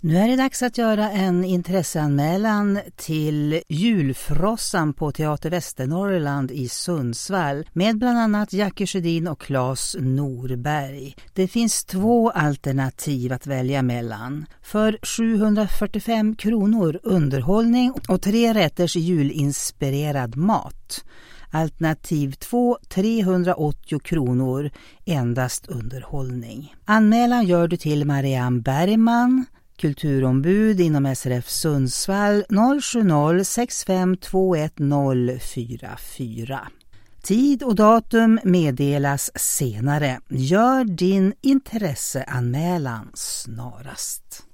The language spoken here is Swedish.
Nu är det dags att göra en intresseanmälan till julfrossan på Teater Västernorrland i Sundsvall med bland annat Jackie Sjödin och Claes Norberg. Det finns 2 alternativ att välja mellan. För 745 kronor underhållning och 3 rätters julinspirerad mat. Alternativ 2, 380 kronor, endast underhållning. Anmälan gör du till Marianne Bergman, kulturombud inom SRF Sundsvall 070 6521 044. Tid och datum meddelas senare. Gör din intresseanmälan snarast.